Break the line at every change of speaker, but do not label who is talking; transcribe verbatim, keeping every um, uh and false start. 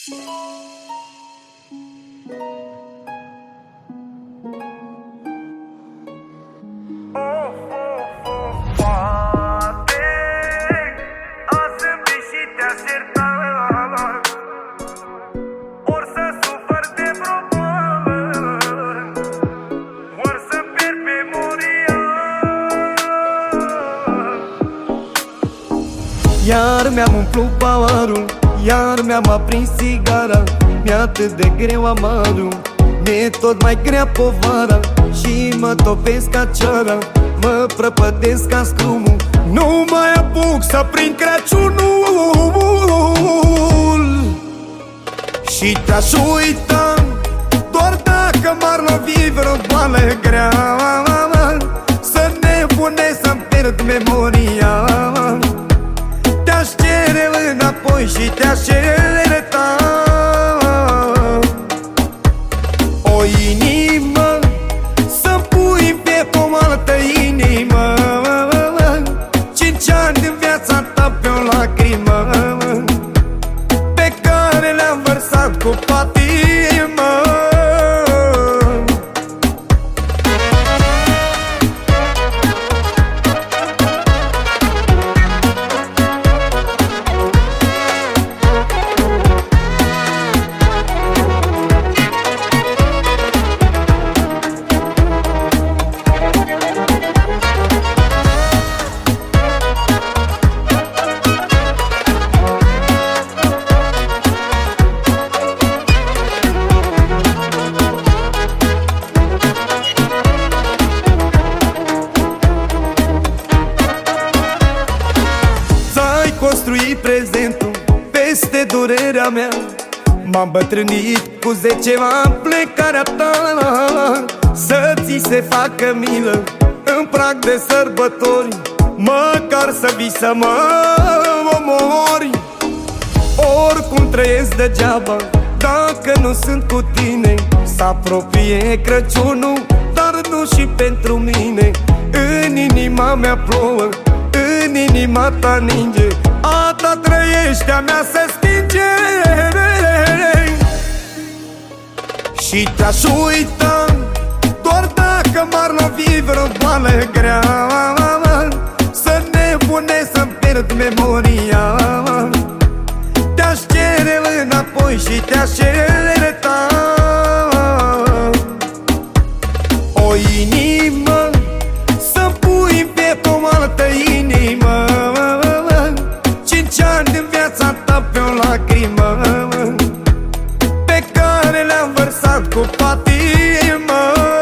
Iar mi-am umplut paharul, iar mi-am aprins țigara. Mi-e atât de greu amarul, mi-e tot mai grea povara. Și mă topesc ca ceara, mă prăpădesc ca scrumul. Nu mai apuc să prind Crăciunul. Și te-aș uita doar dacă m-ar lovi vreo boală grea. Să nebunesc, să-mi pierd memoria. Te-aș cere înapoi și te-aș certa o inimă, să-mi pui în piept o altă inimă. Cinci ani din viața ta pe o lacrimă, pe care le-am vărsat cu patimă. Construi prezentul peste durerea mea. M-am bătrânit cu zece ani plecarea ta. Să ți se facă milă în prag de sărbători, măcar să vii să mă omori. Oricum trăiesc degeaba dacă nu sunt cu tine. S-apropie Crăciunul, dar nu și pentru mine. În inima mea plouă, în inima ta ninge, a ta trăiește, a mea se stinge. Și te-aș uita doar dacă m-ar lovi vreo boală grea. Să nebunesc, să-mi pierd memoria. Te-aș cere înapoi și te-aș certa o inimă, să-mi pui în piept o altă inimă. Cinci ani din viața ta pe o lacrimă, pe care le-am vărsat cu patimă.